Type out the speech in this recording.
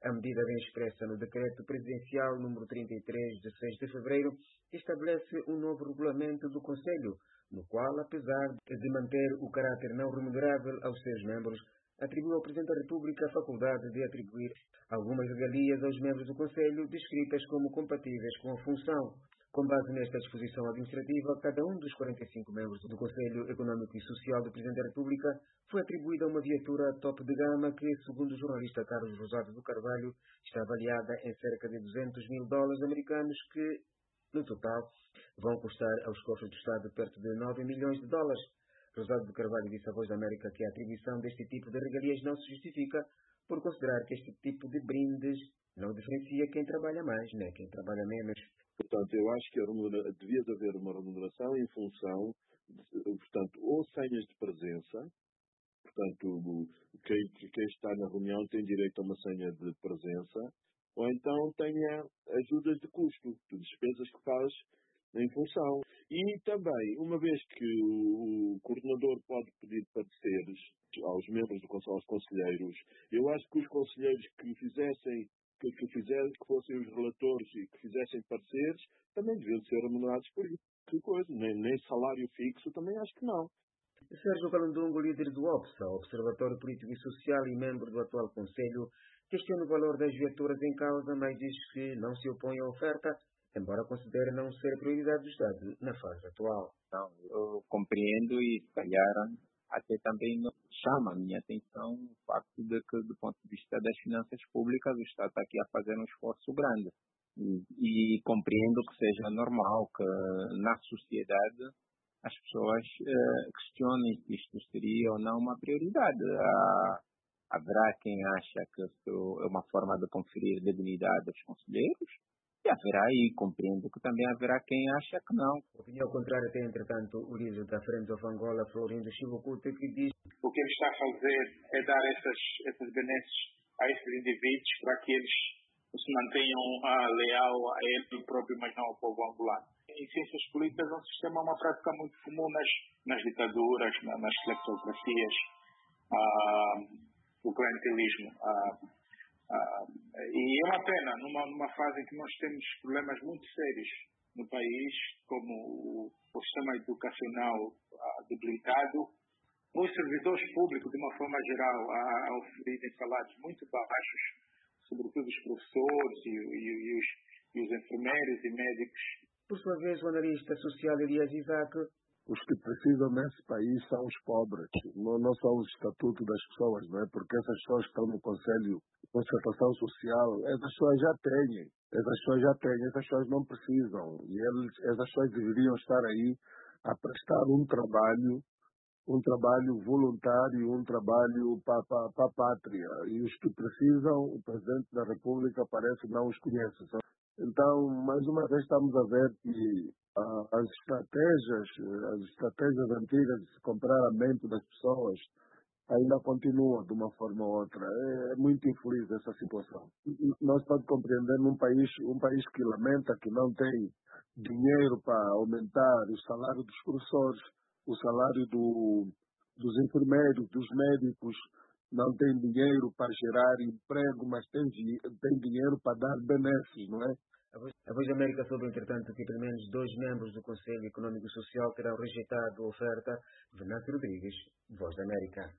A medida bem expressa no Decreto Presidencial número 33, de 6 de fevereiro, estabelece um novo regulamento do Conselho, no qual, apesar de manter o caráter não remunerável aos seus membros, atribui ao Presidente da República a faculdade de atribuir algumas regalias aos membros do Conselho, descritas como compatíveis com a função. Com base nesta disposição administrativa, cada um dos 45 membros do Conselho Econômico e Social do Presidente da República foi atribuída uma viatura top de gama que, segundo o jornalista Carlos Rosado do Carvalho, está avaliada em cerca de $200.000 americanos que, no total, vão custar aos cofres do Estado perto de $9 milhões. Rosado do Carvalho disse à Voz da América que a atribuição deste tipo de regalias não se justifica por considerar que este tipo de brindes não diferencia quem trabalha mais, nem quem trabalha menos. Portanto, eu acho que devia haver uma remuneração em função, portanto, ou senhas de presença, portanto, quem está na reunião tem direito a uma senha de presença, ou então tenha ajudas de custo, de despesas que faz em função. E também, uma vez que o coordenador pode pedir pareceres aos membros do Conselho, aos conselheiros, eu acho que os conselheiros que fossem os relatores e que fizessem pareceres, também deviam ser remunerados por isso. Que coisa, nem salário fixo, também acho que não. Sérgio Calundungo, líder do OPSA, Observatório Político e Social e membro do atual Conselho, questiona o valor das viaturas em causa, mas diz que não se opõe à oferta, embora considere não ser prioridade do Estado na fase atual. Não, eu compreendo e, se calhar, até também chama a minha atenção o facto de que, do ponto de vista das finanças públicas, o Estado está aqui a fazer um esforço grande. E compreendo que seja normal que, na sociedade, as pessoas questionem se isto seria ou não uma prioridade. Haverá quem acha que isso é uma forma de conferir dignidade aos conselheiros, e haverá, e compreendo que também haverá quem acha que não. Opinião contrária tem, entretanto, o líder da Frente of Angola, Florindo Chivocuta, que diz: o que ele está a fazer é dar essas benesses a esses indivíduos para que eles se mantenham leal a ele próprio, mas não ao povo angolano. Em ciências políticas, é um sistema, uma prática muito comum nas ditaduras, nas kleptocracias, o clientelismo. E é uma pena, numa fase em que nós temos problemas muito sérios no país, como o sistema educacional debilitado, os servidores públicos, de uma forma geral, a oferirem salários muito baixos, sobretudo os professores e os enfermeiros e médicos. Por sua vez, o analista social Elias Isaac: os que precisam nesse país são os pobres, não são os estatutos das pessoas, não é? Porque essas pessoas que estão no Conselho de Concertação Social, essas pessoas já têm, essas pessoas não precisam, e essas pessoas deveriam estar aí a prestar um trabalho voluntário, um trabalho para a pátria. E os que precisam, o Presidente da República parece não os conhece. Então, mais uma vez estamos a ver que as estratégias antigas de se comprar a mente das pessoas ainda continuam de uma forma ou outra. É muito infeliz essa situação. Nós podemos compreender um país que lamenta que não tem dinheiro para aumentar o salário dos professores, o salário dos enfermeiros, dos médicos, não tem dinheiro para gerar emprego, mas tem dinheiro para dar benefícios, não é? A Voz da América soube, entretanto, que pelo menos 2 membros do Conselho Econômico e Social terão rejeitado a oferta. Venâncio Rodrigues, Voz da América.